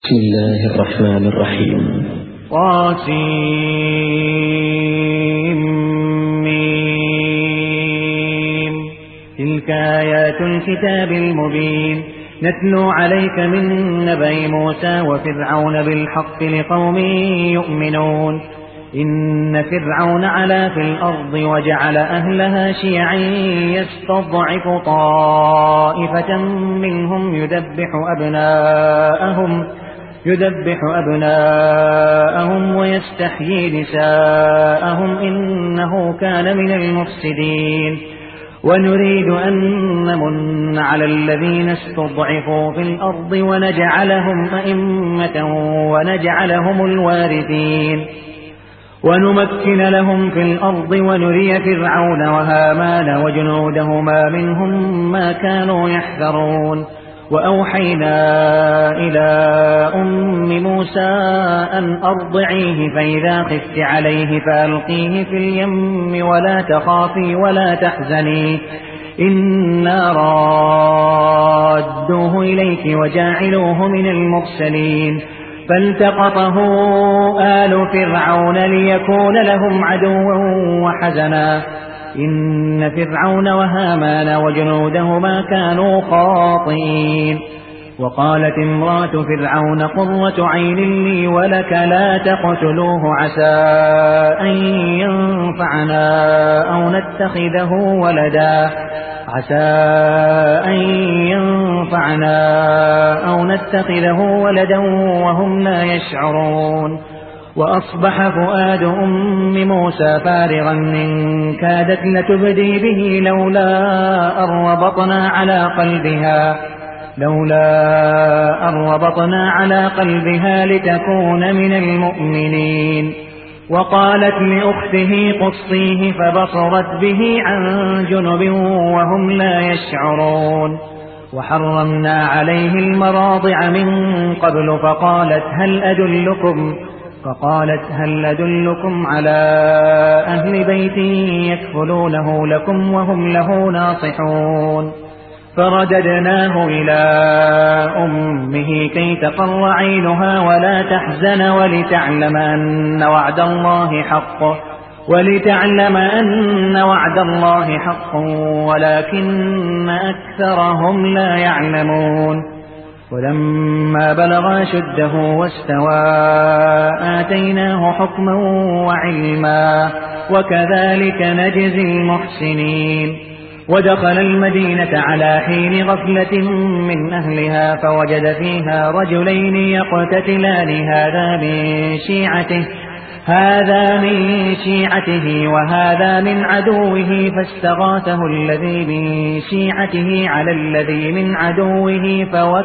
بسم الله الرحمن الرحيم. طاسيم. تلك آيات الكتاب المبين نتلو عليك من نبأ موسى وفرعون بالحق لقوم يؤمنون. إن فرعون علا في الأرض وجعل أهلها شيعا يستضعف طائفة منهم يذبح أبناءهم ويستحيي نساءهم إنه كان من المفسدين. ونريد أن نمن على الذين استضعفوا في الأرض ونجعلهم أئمة ونجعلهم الوارثين ونمكن لهم في الأرض ونري فرعون وهامان وجنودهما منهم ما كانوا يحذرون. وأوحينا إلى أم موسى أن أرضعيه فإذا خفت عليه فألقيه في اليم ولا تخافي ولا تحزني إنا رادوه إليك وجاعلوه من المرسلين. فالتقطه آل فرعون ليكون لهم عدوا وحزنا إن فرعون وهامان وجنودهما كانوا خاطئين. وقالت امرأة فرعون قرة عين لي ولك لا تقتلوه عسى أن ينفعنا أو نتخذه ولدا وهم لا يشعرون. وأصبح فؤاد أم موسى فارغا إن كادت لتبدي به لولا أن ربطنا على قلبها لتكون من المؤمنين. وقالت لأخته قصيه فبصرت به عن جنب وهم لا يشعرون. وحرمنا عليه المراضع من قبل فقالت هل أدلكم على أهل بيت يكفلونه لكم وهم له ناصحون. فرددناه إلى أمه كي تقر عينها ولا تحزن ولتعلم أن وعد الله حق ولكن أكثرهم لا يعلمون. ولما بلغ أشده واستوى آتيناه حكما وعلما وكذلك نجزي المحسنين. ودخل المدينة على حين غفلة من أهلها فوجد فيها رجلين يقتتلان هذا من شيعته وهذا من عدوه فاستغاثه الذي من شيعته على الذي من عدوه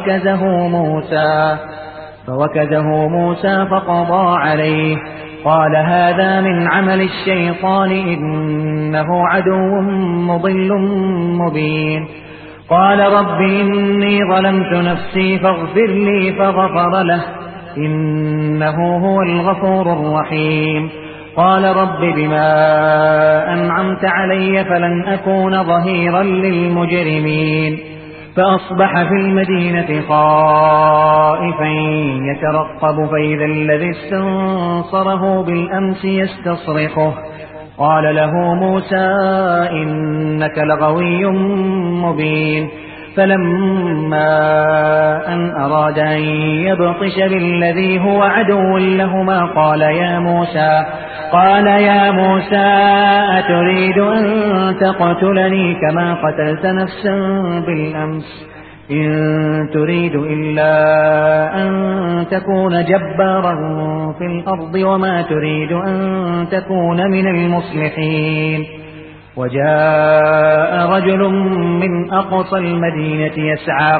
فوكزه موسى فقضى عليه. قال هذا من عمل الشيطان إنه عدو مضل مبين. قال رب إني ظلمت نفسي فاغفر لي فغفر له إنه هو الغفور الرحيم. قال رب بما أنعمت علي فلن أكون ظهيرا للمجرمين. فأصبح في المدينة خائفا يترقب فإذا الذي استنصره بالأمس يستصرخه. قال له موسى إنك لغوي مبين. فلما أن أراد أن يبطش بالذي هو عدو لهما قال يا موسى أتريد أن تقتلني كما قتلت نفسا بالأمس إن تريد إلا أن تكون جبارا في الأرض وما تريد أن تكون من المصلحين. وجاء رجل من أقصى المدينة يسعى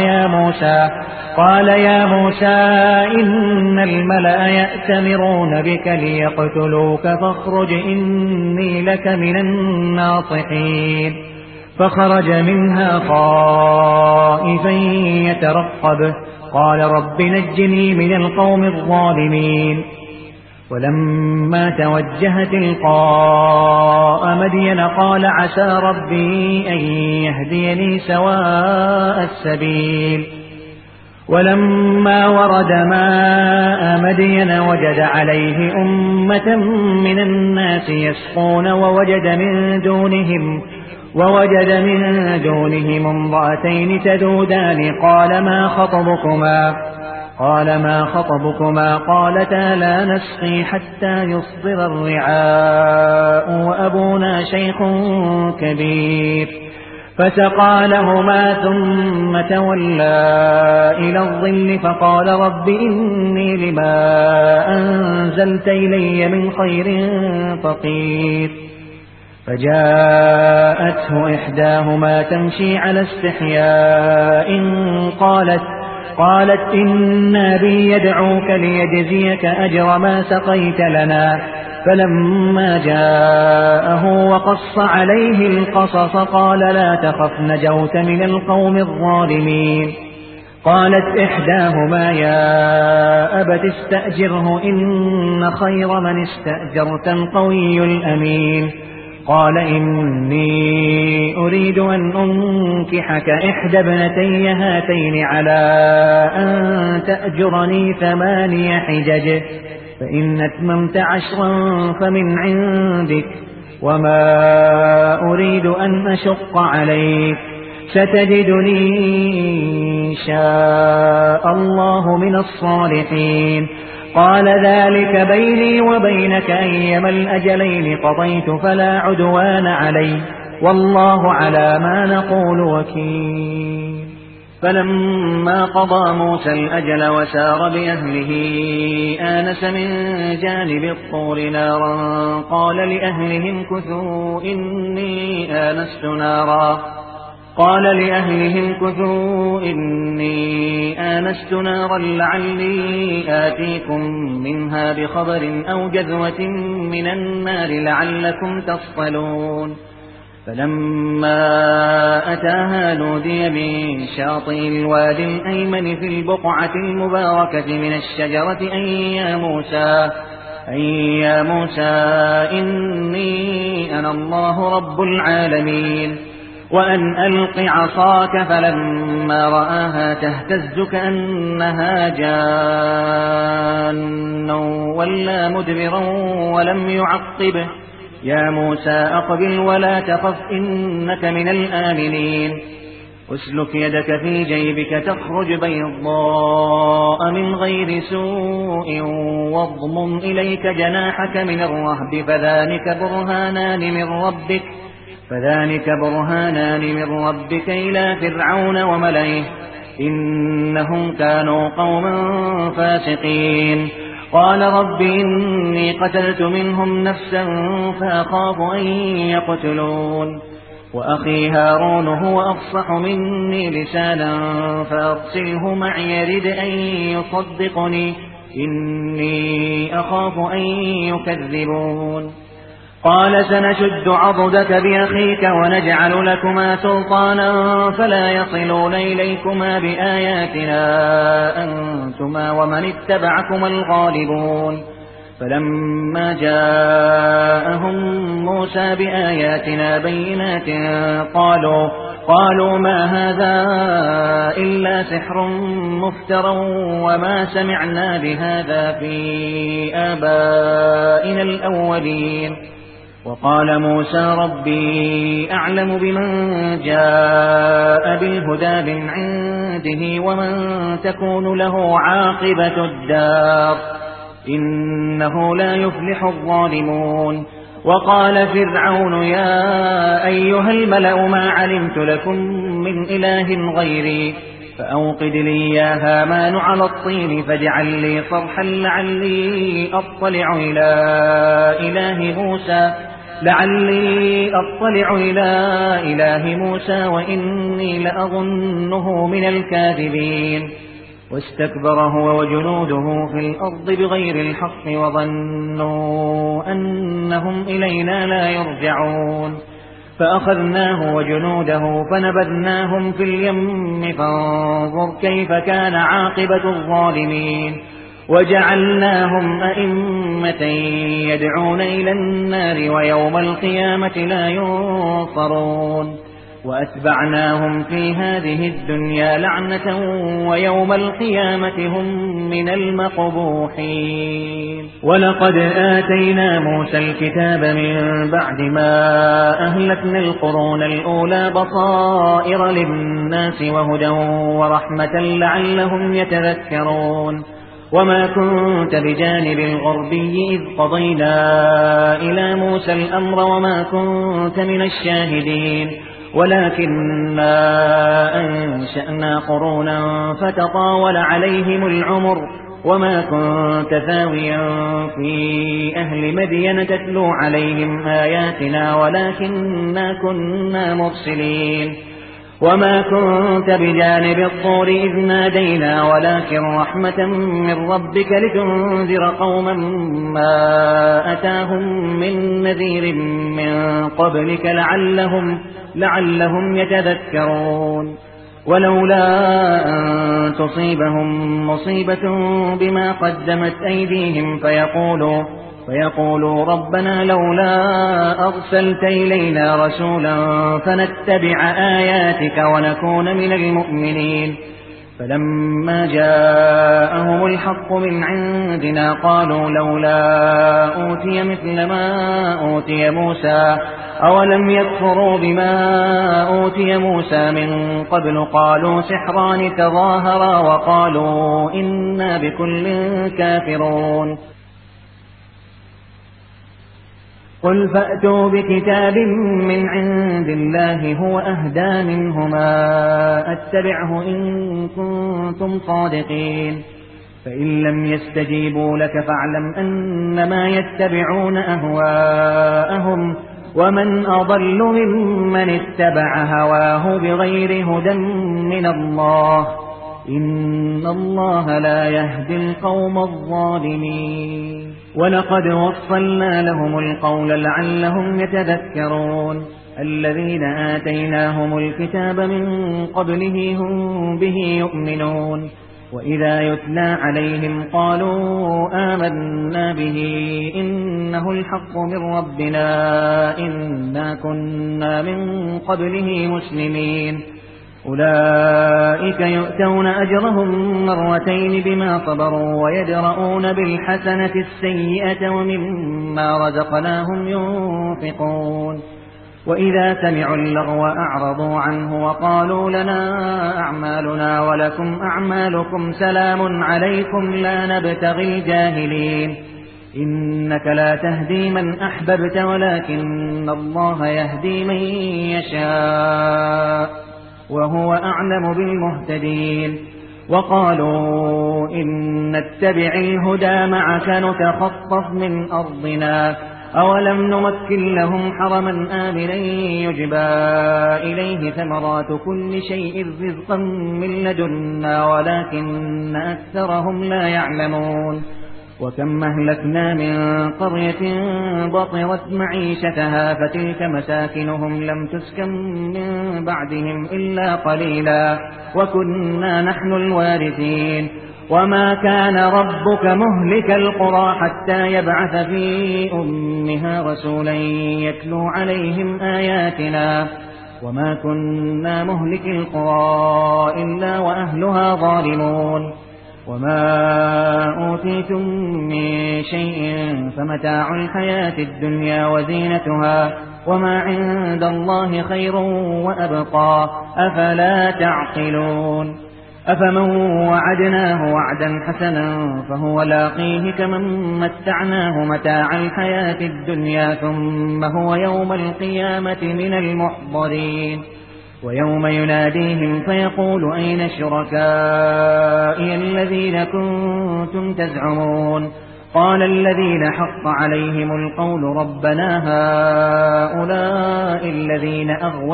قال يا موسى إن الملأ يأتمرون بك ليقتلوك فاخرج إني لك من الناصحين. فخرج منها خائفا يترقب قال رب نجني من القوم الظالمين. ولما توجه تلقاء مدين قال عسى ربي أن يهديني سواء السبيل. ولما ورد ماء مدين وجد عليه أمة من الناس يسقون ووجد من دونهم امرأتين تذودان قال ما خطبكما قالتا لا نسقي حتى يصدر الرعاء وأبونا شيخ كبير فسقى لهما ثم تولى إلى الظل فقال رب إني لما أنزلت إلي من خير فقير فجاءته إحداهما تمشي على استحياء قالت إن أبي يدعوك ليجزيك أجر ما سقيت لنا فلما جاءه وقص عليه القصص قال لا تخف نجوت من القوم الظالمين قالت إحداهما يا أبت استأجره إن خير من استأجرت القوي الأمين قال إني أريد أن أنكحك إحدى ابنتي هاتين على أن تأجرني 8 حجج فإن أتممت 10 فمن عندك وما أريد أن أشق عليك ستجدني إن شاء الله من الصالحين قال ذلك بيني وبينك أيما الأجلين قضيت فلا عدوان علي والله على ما نقول وكيل فلما قضى موسى الأجل وسار بأهله آنس من جانب الطور نارا قال لأهلهم كثوا إني آنست نارا لعلي آتيكم منها بخبر أو جذوة من النار لعلكم تصطلون فلما أتاها نودي من شاطئ الوادي الأيمن في البقعة المباركة من الشجرة أن يا موسى إني أنا الله رب العالمين وأن ألق عصاك فلما رآها تهتز كأنها جان ولا مدبرا ولم يعقبه يا موسى أقبل ولا تخف إنك من الآمنين أسلك يدك في جيبك تخرج بيضاء من غير سوء واضمم إليك جناحك من الرهب فذلك برهانان من ربك إلى فرعون وملئه إنهم كانوا قوما فاسقين قال رب إني قتلت منهم نفسا فأخاف أن يقتلون وأخي هارون هو أفصح مني لسانا فأرسله معي يرد أن يصدقني إني أخاف أن يكذبون قال سنشد عضدك بأخيك ونجعل لكما سلطانا فلا يصلون إليكما بآياتنا أنتما ومن اتبعكما الغالبون فلما جاءهم موسى بآياتنا بينات قالوا ما هذا إلا سحر مفترى وما سمعنا بهذا في آبائنا الأولين وقال موسى ربي أعلم بمن جاء بالهدى من عنده ومن تكون له عاقبة الدار إنه لا يفلح الظالمون وقال فرعون يا أيها الملأ ما علمت لكم من إله غيري فأوقد لي يا هامان على الطين فاجعل لي صرحا لعلي أطلع إلى إله موسى وإني لأظنه من الكاذبين واستكبر هو وجنوده في الأرض بغير الحق وظنوا أنهم إلينا لا يرجعون فأخذناه وجنوده فنبذناهم في اليم فانظر كيف كان عاقبة الظالمين وجعلناهم أئمة يدعون إلى النار ويوم القيامة لا ينصرون وأتبعناهم في هذه الدنيا لعنة ويوم القيامة هم من المقبوحين. ولقد آتينا موسى الكتاب من بعد ما أهلكنا القرون الأولى بصائر للناس وهدى ورحمة لعلهم يتذكرون. وما كنت بجانب الغربي إذ قضينا إلى موسى الأمر وما كنت من الشاهدين ولكننا أنشأنا قرونا فتطاول عليهم العمر وما كنت ثاويا في أهل مدين تتلو عليهم آياتنا ولكننا كنا مرسلين. وما كنت بجانب الطور إذ نادينا ولكن رحمة من ربك لتنذر قوما ما أتاهم من نذير من قبلك لعلهم يتذكرون. ولولا أن تصيبهم مصيبة بما قدمت أيديهم فيقولوا ربنا لولا أرسلت إلينا رسولا فنتبع آياتك ونكون من المؤمنين. فلما جاءهم الحق من عندنا قالوا لولا أوتي مثل ما أوتي موسى أولم يكفروا بما أوتي موسى من قبل قالوا سحران تظاهرا وقالوا إنا بكل كافرون. قل فأتوا بكتاب من عند الله هو أهدى منهما أتبعه إن كنتم صادقين. فإن لم يستجيبوا لك فاعلم أنما يتبعون أهواءهم ومن أضل ممن اتبع هواه بغير هدى من الله إن الله لا يهدي القوم الظالمين. ولقد وصلنا لهم القول لعلهم يتذكرون. الذين آتيناهم الكتاب من قبله هم به يؤمنون. وإذا يتلى عليهم قالوا آمنا به إنه الحق من ربنا إنا كنا من قبله مسلمين. أولئك يؤتون أجرهم مرتين بما صبروا ويدرؤون بالحسنة السيئة ومما رزقناهم ينفقون. وإذا سمعوا اللغو أعرضوا عنه وقالوا لنا أعمالنا ولكم أعمالكم سلام عليكم لا نبتغي الجاهلين. إنك لا تهدي من أحببت ولكن الله يهدي من يشاء وهو أعلم بالمهتدين. وقالوا إن نتبع الهدى معك نتخطف من أرضنا أولم نمكن لهم حرما آمنا يجبى إليه ثمرات كل شيء رزقا من لدنا ولكن أكثرهم لا يعلمون. وكم أهلكنا من قرية بطرت معيشتها فتلك مساكنهم لم تسكن من بعدهم إلا قليلا وكنا نحن الوارثين. وما كان ربك مهلك القرى حتى يبعث في أمها رسولا يتلو عليهم آياتنا وما كنا مهلك القرى إلا وأهلها ظالمون. وما أوتيتم من شيء فمتاع الحياة الدنيا وزينتها وما عند الله خير وأبقى أفلا تعقلون. أفمن وعدناه وعدا حسنا فهو لاقيه كمن متعناه متاع الحياة الدنيا ثم هو يوم القيامة من المحضرين. ويوم يناديهم فيقول أين شركائي الذين كنتم تزعمون قال الذين حق عليهم القول ربنا هؤلاء الذين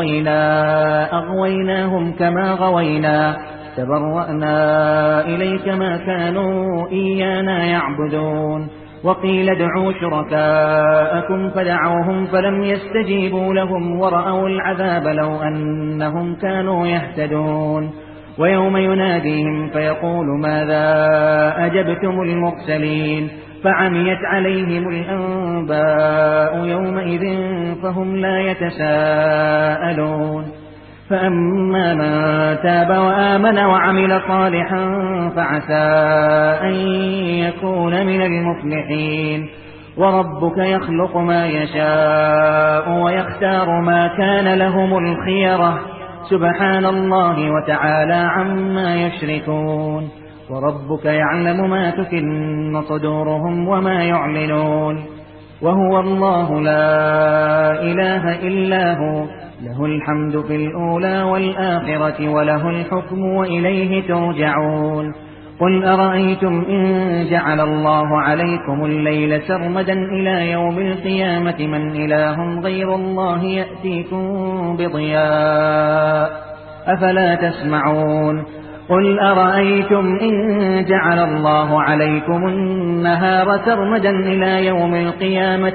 أغويناهم كما غوينا تبرأنا إليك ما كانوا إيانا يعبدون. وقيل ادعوا شركاءكم فدعوهم فلم يستجيبوا لهم ورأوا العذاب لو أنهم كانوا يهتدون. ويوم يناديهم فيقول ماذا أجبتم المرسلين فعميت عليهم الأنباء يومئذ فهم لا يتساءلون. فأما من تاب وآمن وعمل صالحا فعسى أن يكون من المفلحين. وربك يخلق ما يشاء ويختار ما كان لهم الخيرة سبحان الله وتعالى عما يشركون. وربك يعلم ما تكن صدورهم وما يعلنون. وهو الله لا إله إلا هو له الحمد في الأولى والآخرة وله الحكم وإليه ترجعون. قل أرأيتم إن جعل الله عليكم الليل سرمدا إلى يوم القيامة من إله غير الله يأتيكم بضياء أفلا تسمعون. قل أرأيتم إن جعل الله عليكم النهار سرمدا إلى يوم القيامة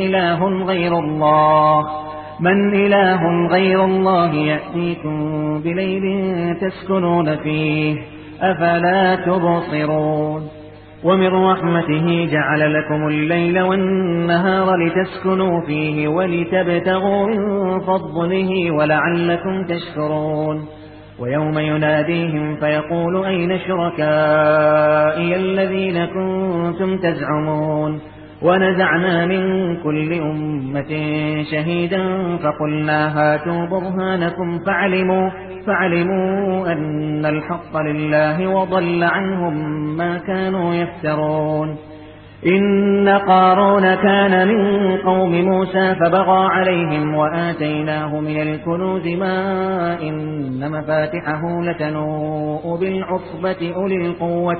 من إله غير الله يأتيكم بليل تسكنون فيه أفلا تبصرون. ومن رحمته جعل لكم الليل والنهار لتسكنوا فيه ولتبتغوا من فضله ولعلكم تشكرون. ويوم يناديهم فيقول أين شركائي الذين كنتم تزعمون. ونزعنا من كل أمة شهيدا فقلنا هاتوا برهانكم فعلموا أن الحق لله وضل عنهم ما كانوا يفترون. إن قارون كان من قوم موسى فبغى عليهم وآتيناه من الكنوز ما إن مفاتحه لتنوء بالعصبة أولي القوة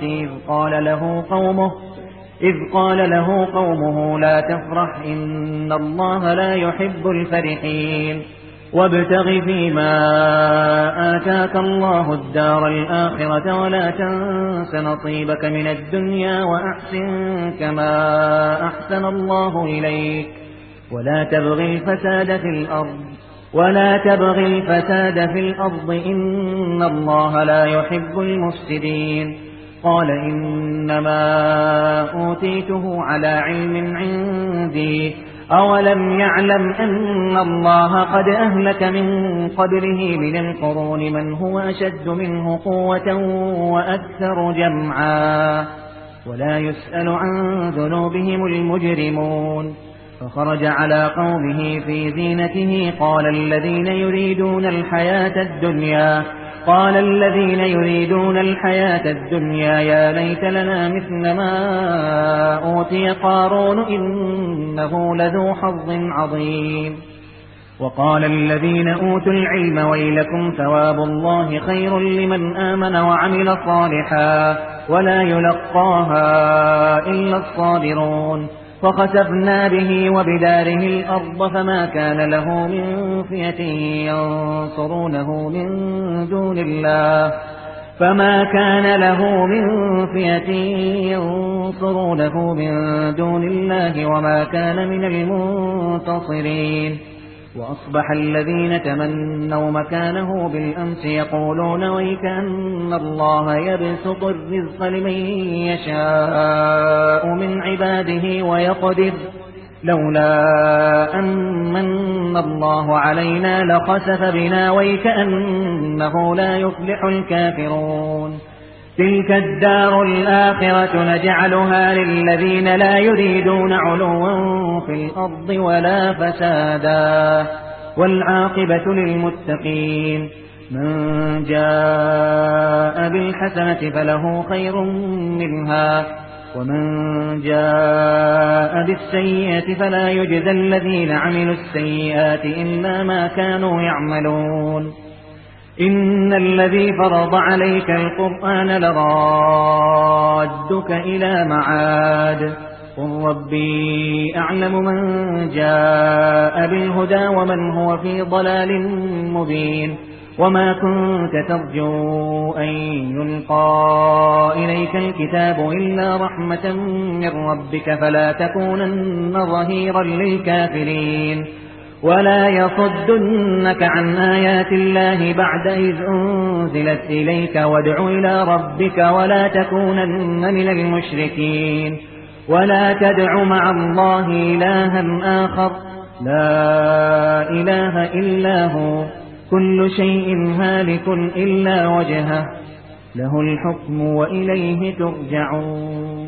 إذ قال له قومه لا تفرح إن الله لا يحب الفرحين. وابتغ فيما آتاك الله الدار الآخرة ولا تنس نصيبك من الدنيا وأحسن كما أحسن الله إليك ولا تبغ الفساد في الأرض إن الله لا يحب المفسدين. قال إنما أوتيته على علم عندي أولم يعلم أن الله قد أهلك من قبله من القرون من هو أشد منه قوة وأكثر جمعا ولا يسأل عن ذنوبهم المجرمون. فخرج على قومه في زينته قال الذين يريدون الحياة الدنيا يا ليت لنا مثل ما أوتي قارون إنه لذو حظ عظيم. وقال الذين أوتوا العلم ويلكم ثواب الله خير لمن آمن وعمل صالحا ولا يلقاها إلا الصابرون. فخسفنا به وبداره الأرض فما كان له من فئة ينصرونه من دون الله وما كان من المنتصرين. وأصبح الذين تمنوا مكانه بالأمس يقولون ويكأن الله يبسط الرزق لمن يشاء من عباده ويقدر لولا أمن الله علينا لخسف بنا ويكأنه لا يفلح الكافرون. تلك الدار الآخرة نجعلها للذين لا يريدون علوا في الأرض ولا فسادا والعاقبة للمتقين. من جاء بالحسنة فله خير منها ومن جاء بالسيئة فلا يجزى الذين عملوا السيئات إلا ما كانوا يعملون. إن الذي فرض عليك القرآن لرادك إلى معاد قل ربي أعلم من جاء بالهدى ومن هو في ضلال مبين. وما كنت ترجو أن يلقى إليك الكتاب إلا رحمة من ربك فلا تكونن ظهيرا للكافرين. ولا يصدنك عن آيات الله بعد إذ أنزلت إليك وادع إلى ربك ولا تكونن من المشركين. ولا تدع مع الله إلها آخر لا إله إلا هو كل شيء هالك إلا وجهه له الحكم وإليه ترجعون